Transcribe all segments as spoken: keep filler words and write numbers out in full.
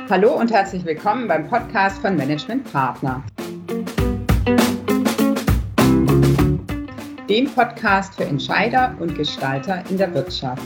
Hallo und herzlich willkommen beim Podcast von Management Partner. Dem Podcast für Entscheider und Gestalter in der Wirtschaft.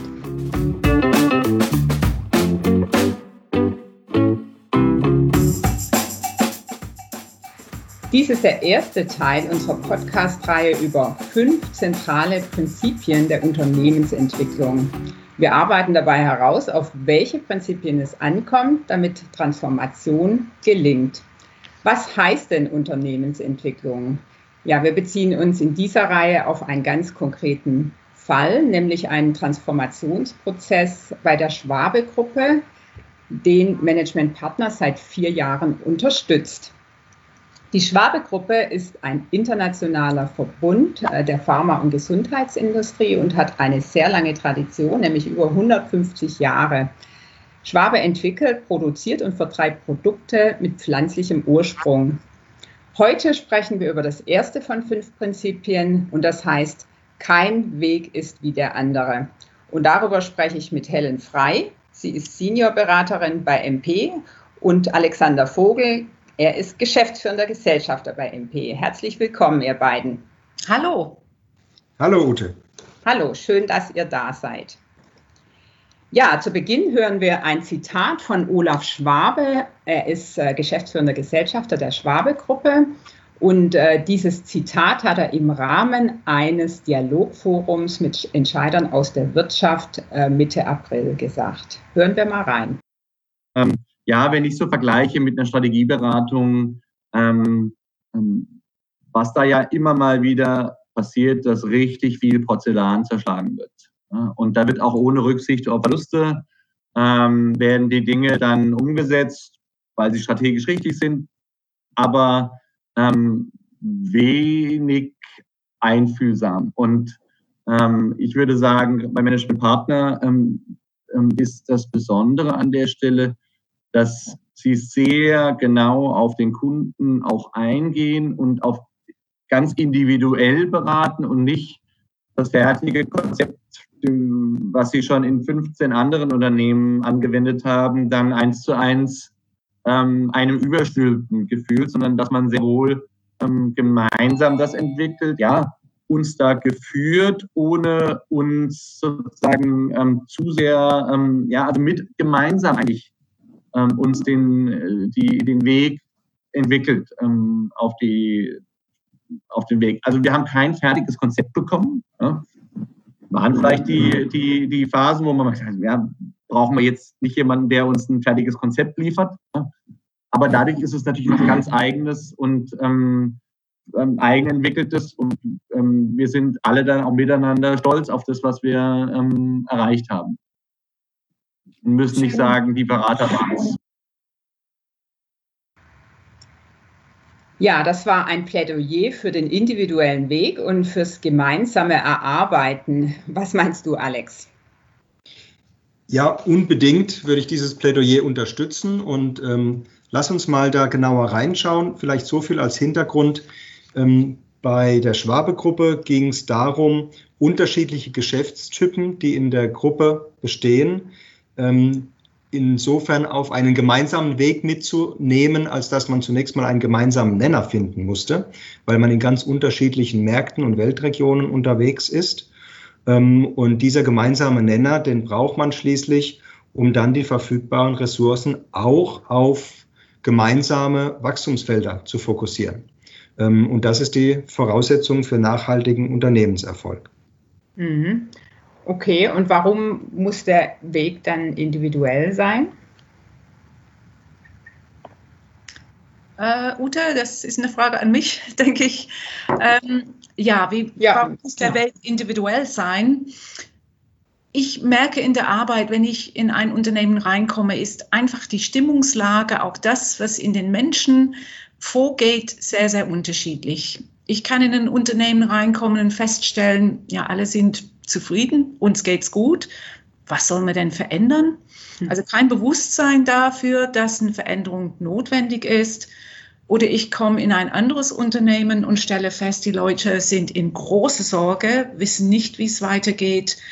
Dies ist der erste Teil unserer Podcast-Reihe über fünf zentrale Prinzipien der Unternehmensentwicklung. Wir arbeiten dabei heraus, auf welche Prinzipien es ankommt, damit Transformation gelingt. Was heißt denn Unternehmensentwicklung? Ja, wir beziehen uns in dieser Reihe auf einen ganz konkreten Fall, nämlich einen Transformationsprozess bei der Schwabe-Gruppe, den Management Partner seit vier Jahren unterstützt. Die Schwabe-Gruppe ist ein internationaler Verbund der Pharma- und Gesundheitsindustrie und hat eine sehr lange Tradition, nämlich über hundertfünfzig Jahre. Schwabe entwickelt, produziert und vertreibt Produkte mit pflanzlichem Ursprung. Heute sprechen wir über das erste von fünf Prinzipien und das heißt, kein Weg ist wie der andere. Und darüber spreche ich mit Helen Frey. Sie ist Seniorberaterin bei M P und Alexander Vogel. Er ist geschäftsführender Gesellschafter bei M P. Herzlich willkommen, ihr beiden. Hallo. Hallo, Ute. Hallo, schön, dass ihr da seid. Ja, zu Beginn hören wir ein Zitat von Olaf Schwabe. Er ist äh, geschäftsführender Gesellschafter der Schwabe-Gruppe. Und äh, dieses Zitat hat er im Rahmen eines Dialogforums mit Entscheidern aus der Wirtschaft äh, Mitte April gesagt. Hören wir mal rein. Ähm. Ja, wenn ich so vergleiche mit einer Strategieberatung, ähm, ähm, was da ja immer mal wieder passiert, dass richtig viel Porzellan zerschlagen wird. Ja, und da wird auch ohne Rücksicht auf Verluste, ähm, werden die Dinge dann umgesetzt, weil sie strategisch richtig sind, aber ähm, wenig einfühlsam. Und ähm, ich würde sagen, bei Management Partner ähm, ähm, ist das Besondere an der Stelle, dass sie sehr genau auf den Kunden auch eingehen und auf ganz individuell beraten und nicht das fertige Konzept, was sie schon in fünfzehn anderen Unternehmen angewendet haben, dann eins zu eins ähm, einem überstülpen gefühlt, sondern dass man sehr wohl ähm, gemeinsam das entwickelt, ja, uns da geführt, ohne uns sozusagen ähm, zu sehr, ähm, ja, also mit gemeinsam eigentlich uns den, die, den Weg entwickelt ähm, auf, die, auf den Weg. Also wir haben kein fertiges Konzept bekommen. Ja. Waren vielleicht die, die, die Phasen, wo man sagt, ja, brauchen wir jetzt nicht jemanden, der uns ein fertiges Konzept liefert. Ja. Aber dadurch ist es natürlich ein ganz eigenes und ähm, ähm, eigenentwickeltes und ähm, wir sind alle dann auch miteinander stolz auf das, was wir ähm, erreicht haben. Wir müssen nicht sagen, die Berater waren es. Ja, das war ein Plädoyer für den individuellen Weg und fürs gemeinsame Erarbeiten. Was meinst du, Alex? Ja, unbedingt würde ich dieses Plädoyer unterstützen und ähm, lass uns mal da genauer reinschauen. Vielleicht so viel als Hintergrund. Ähm, bei der Schwabe-Gruppe ging es darum, unterschiedliche Geschäftstypen, die in der Gruppe bestehen, insofern auf einen gemeinsamen Weg mitzunehmen, als dass man zunächst mal einen gemeinsamen Nenner finden musste, weil man in ganz unterschiedlichen Märkten und Weltregionen unterwegs ist. Und dieser gemeinsame Nenner, den braucht man schließlich, um dann die verfügbaren Ressourcen auch auf gemeinsame Wachstumsfelder zu fokussieren. Und das ist die Voraussetzung für nachhaltigen Unternehmenserfolg. Mhm. Okay, und warum muss der Weg dann individuell sein? Uh, Ute, das ist eine Frage an mich, denke ich. Ähm, ja, wie ja, warum muss der Weg individuell sein? Ich merke in der Arbeit, wenn ich in ein Unternehmen reinkomme, ist einfach die Stimmungslage, auch das, was in den Menschen vorgeht, sehr, sehr unterschiedlich. Ich kann in ein Unternehmen reinkommen und feststellen, ja, alle sind zufrieden, uns geht's gut. Was sollen wir denn verändern? Also kein Bewusstsein dafür, dass eine Veränderung notwendig ist. Oder ich komme in ein anderes Unternehmen und stelle fest, die Leute sind in großer Sorge, wissen nicht, wie es weitergeht.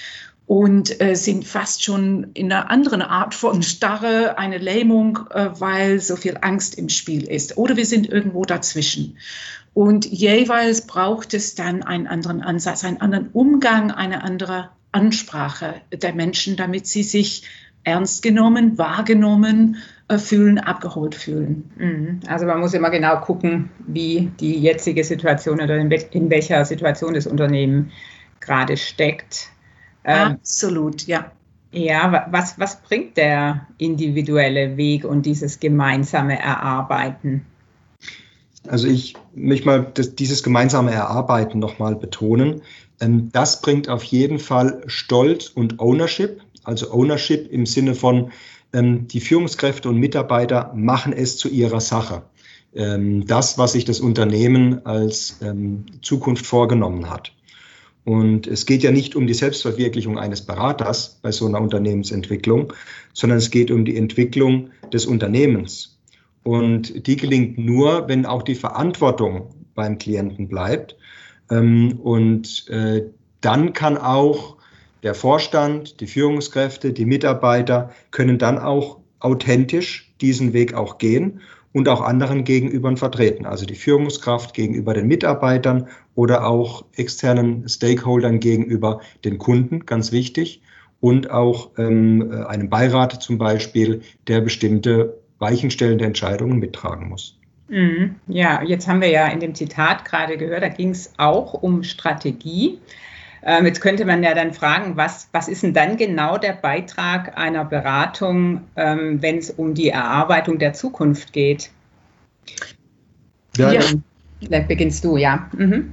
und äh, sind fast schon in einer anderen Art von Starre, eine Lähmung, äh, weil so viel Angst im Spiel ist. Oder wir sind irgendwo dazwischen. Und jeweils braucht es dann einen anderen Ansatz, einen anderen Umgang, eine andere Ansprache der Menschen, damit sie sich ernst genommen, wahrgenommen äh, fühlen, abgeholt fühlen. Also man muss immer genau gucken, wie die jetzige Situation oder in, wel- in welcher Situation das Unternehmen gerade steckt. Ähm, Absolut, ja. Ja, wa- was, was bringt der individuelle Weg und dieses gemeinsame Erarbeiten? Also ich möchte mal das, dieses gemeinsame Erarbeiten nochmal betonen. Ähm, das bringt auf jeden Fall Stolz und Ownership. Also Ownership im Sinne von, ähm, die Führungskräfte und Mitarbeiter machen es zu ihrer Sache. Ähm, das, was sich das Unternehmen als ähm, Zukunft vorgenommen hat. Und es geht ja nicht um die Selbstverwirklichung eines Beraters bei so einer Unternehmensentwicklung, sondern es geht um die Entwicklung des Unternehmens. Und die gelingt nur, wenn auch die Verantwortung beim Klienten bleibt. Und dann kann auch der Vorstand, die Führungskräfte, die Mitarbeiter können dann auch authentisch diesen Weg auch gehen und auch anderen gegenüber vertreten. Also die Führungskraft gegenüber den Mitarbeitern oder auch externen Stakeholdern gegenüber den Kunden, ganz wichtig. Und auch ähm, einem Beirat zum Beispiel, der bestimmte weichenstellende Entscheidungen mittragen muss. Mhm. Ja, jetzt haben wir ja in dem Zitat gerade gehört, da ging es auch um Strategie. Ähm, jetzt könnte man ja dann fragen, was, was ist denn dann genau der Beitrag einer Beratung, ähm, wenn es um die Erarbeitung der Zukunft geht? Ja, Ja. Vielleicht beginnst du, ja. Mhm.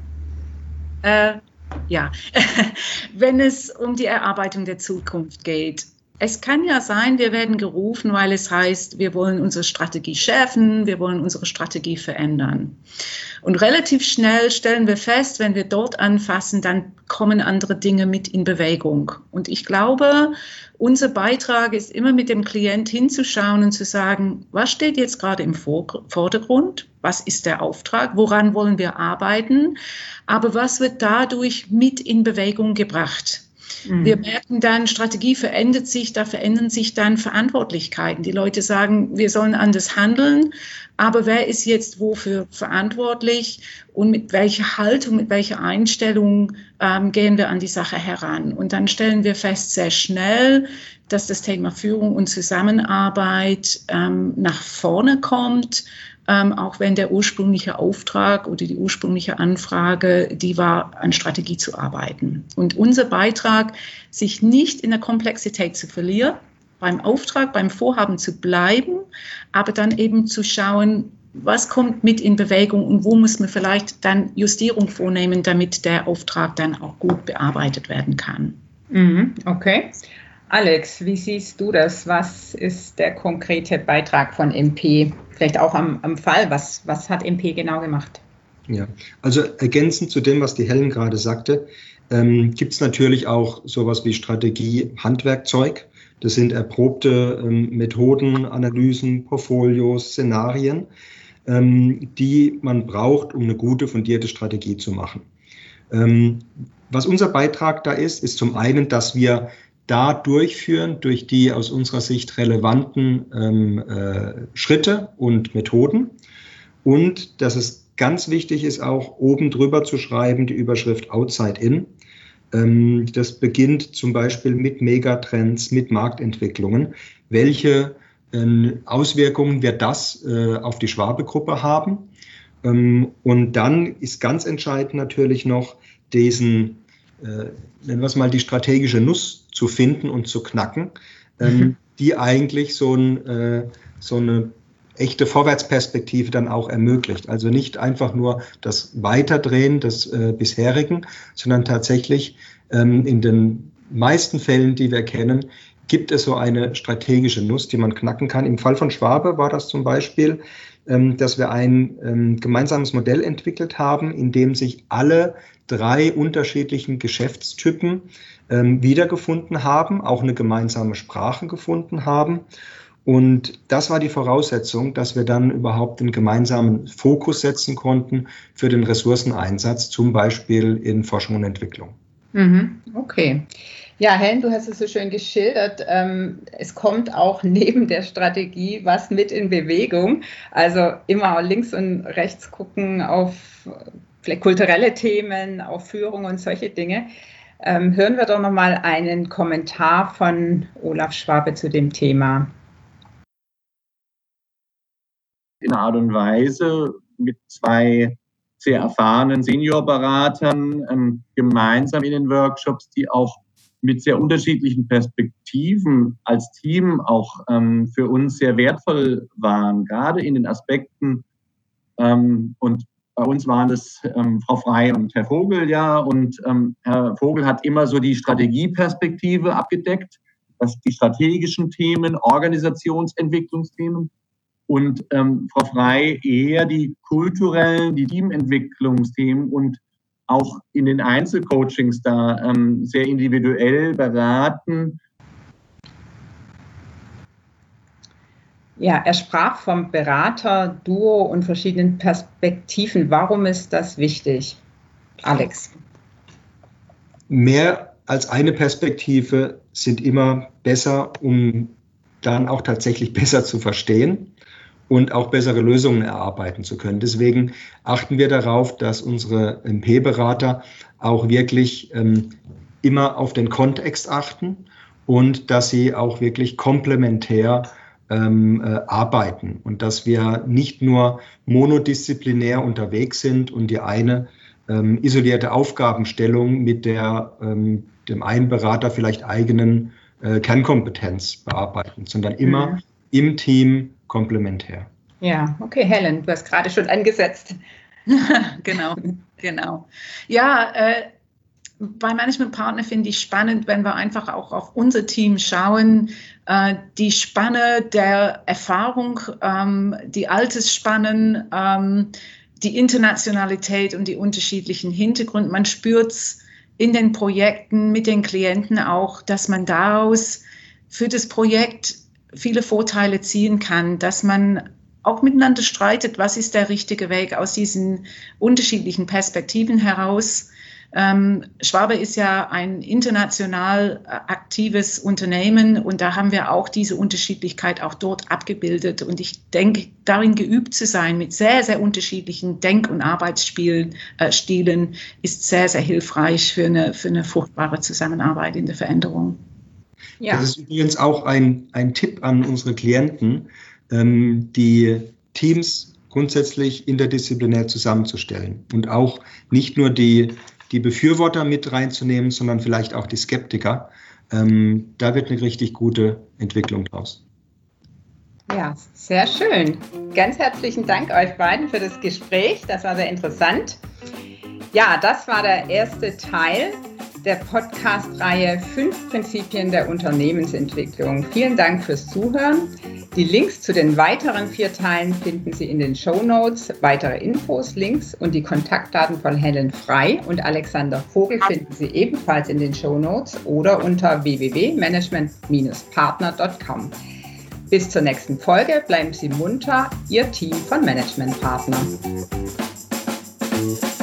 Äh, ja, wenn es um die Erarbeitung der Zukunft geht. Es kann ja sein, wir werden gerufen, weil es heißt, wir wollen unsere Strategie schärfen, wir wollen unsere Strategie verändern. Und relativ schnell stellen wir fest, wenn wir dort anfassen, dann kommen andere Dinge mit in Bewegung. Und ich glaube, unser Beitrag ist immer mit dem Klient hinzuschauen und zu sagen, was steht jetzt gerade im Vordergrund? Was ist der Auftrag? Woran wollen wir arbeiten? Aber was wird dadurch mit in Bewegung gebracht? Mhm. Wir merken dann, Strategie verändert sich, da verändern sich dann Verantwortlichkeiten. Die Leute sagen, wir sollen anders handeln, aber wer ist jetzt wofür verantwortlich und mit welcher Haltung, mit welcher Einstellung ähm, gehen wir an die Sache heran? Und dann stellen wir fest sehr schnell, dass das Thema Führung und Zusammenarbeit ähm, nach vorne kommt, ähm, auch wenn der ursprüngliche Auftrag oder die ursprüngliche Anfrage, die war, an Strategie zu arbeiten. Und unser Beitrag, sich nicht in der Komplexität zu verlieren, beim Auftrag, beim Vorhaben zu bleiben, aber dann eben zu schauen, was kommt mit in Bewegung und wo muss man vielleicht dann Justierung vornehmen, damit der Auftrag dann auch gut bearbeitet werden kann. Mhm, okay. Alex, wie siehst du das? Was ist der konkrete Beitrag von M P? Vielleicht auch am, am Fall. Was, was hat M P genau gemacht? Ja, also ergänzend zu dem, was die Helen gerade sagte, ähm, gibt es natürlich auch sowas wie Strategie, Handwerkzeug. Das sind erprobte ähm, Methoden, Analysen, Portfolios, Szenarien, ähm, die man braucht, um eine gute, fundierte Strategie zu machen. Ähm, was unser Beitrag da ist, ist zum einen, dass wir da durchführen durch die aus unserer Sicht relevanten ähm, äh, Schritte und Methoden und dass es ganz wichtig ist, auch oben drüber zu schreiben, die Überschrift Outside In. Ähm, das beginnt zum Beispiel mit Megatrends, mit Marktentwicklungen. Welche äh, Auswirkungen wird das äh, auf die Schwabe-Gruppe haben? Ähm, und dann ist ganz entscheidend natürlich noch, diesen, äh, nennen wir es mal, die strategische Nuss zu finden und zu knacken, ähm, mhm. die eigentlich so, ein, äh, so eine echte Vorwärtsperspektive dann auch ermöglicht. Also nicht einfach nur das Weiterdrehen des äh, bisherigen, sondern tatsächlich ähm, in den meisten Fällen, die wir kennen, gibt es so eine strategische Nuss, die man knacken kann. Im Fall von Schwabe war das zum Beispiel, ähm, dass wir ein ähm, gemeinsames Modell entwickelt haben, in dem sich alle drei unterschiedlichen Geschäftstypen ähm, wiedergefunden haben, auch eine gemeinsame Sprache gefunden haben. Und das war die Voraussetzung, dass wir dann überhaupt einen gemeinsamen Fokus setzen konnten für den Ressourceneinsatz, zum Beispiel in Forschung und Entwicklung. Mhm, okay. Ja, Helen, du hast es so schön geschildert. Ähm, es kommt auch neben der Strategie was mit in Bewegung. Also immer links und rechts gucken auf vielleicht kulturelle Themen, auf Führung und solche Dinge. Ähm, hören wir doch nochmal einen Kommentar von Olaf Schwabe zu dem Thema. In einer Art und Weise mit zwei sehr erfahrenen Seniorberatern ähm, gemeinsam in den Workshops, die auch mit sehr unterschiedlichen Perspektiven als Team auch ähm, für uns sehr wertvoll waren, gerade in den Aspekten. Ähm, und bei uns waren das ähm, Frau Frey und Herr Vogel, ja, und ähm, Herr Vogel hat immer so die Strategieperspektive abgedeckt, das die strategischen Themen, Organisationsentwicklungsthemen. Und ähm, Frau Frey eher die kulturellen, die Teamentwicklungsthemen und auch in den Einzelcoachings da ähm, sehr individuell beraten. Ja, er sprach vom Berater, Duo und verschiedenen Perspektiven. Warum ist das wichtig, Alex? Mehr als eine Perspektive sind immer besser, um dann auch tatsächlich besser zu verstehen und auch bessere Lösungen erarbeiten zu können. Deswegen achten wir darauf, dass unsere M P-Berater auch wirklich ähm, immer auf den Kontext achten und dass sie auch wirklich komplementär ähm, äh, arbeiten und dass wir nicht nur monodisziplinär unterwegs sind und die eine ähm, isolierte Aufgabenstellung mit der ähm, dem einen Berater vielleicht eigenen äh, Kernkompetenz bearbeiten, sondern immer mhm. im Team komplementär. Ja, okay, Helen, du hast gerade schon angesetzt. genau, genau. Ja, äh, bei Managementpartner finde ich spannend, wenn wir einfach auch auf unser Team schauen, äh, die Spanne der Erfahrung, ähm, die Altersspannen, ähm, die Internationalität und die unterschiedlichen Hintergründe. Man spürt es in den Projekten mit den Klienten auch, dass man daraus für das Projekt viele Vorteile ziehen kann, dass man auch miteinander streitet, was ist der richtige Weg aus diesen unterschiedlichen Perspektiven heraus. Ähm, Schwabe ist ja ein international aktives Unternehmen und da haben wir auch diese Unterschiedlichkeit auch dort abgebildet. Und ich denke, darin geübt zu sein mit sehr, sehr unterschiedlichen Denk- und Arbeitsstilen äh, Stilen ist sehr, sehr hilfreich für eine, für eine fruchtbare Zusammenarbeit in der Veränderung. Ja. Das ist übrigens auch ein, ein Tipp an unsere Klienten, ähm, die Teams grundsätzlich interdisziplinär zusammenzustellen und auch nicht nur die die Befürworter mit reinzunehmen, sondern vielleicht auch die Skeptiker. Ähm, da wird eine richtig gute Entwicklung draus. Ja, sehr schön. Ganz herzlichen Dank euch beiden für das Gespräch. Das war sehr interessant. Ja, das war der erste Teil der Podcast-Reihe Fünf Prinzipien der Unternehmensentwicklung. Vielen Dank fürs Zuhören. Die Links zu den weiteren vier Teilen finden Sie in den Shownotes. Weitere Infos, Links und die Kontaktdaten von Helen Frey und Alexander Vogel finden Sie ebenfalls in den Shownotes oder unter w w w punkt management partner punkt com. Bis zur nächsten Folge, bleiben Sie munter, Ihr Team von Management Partner.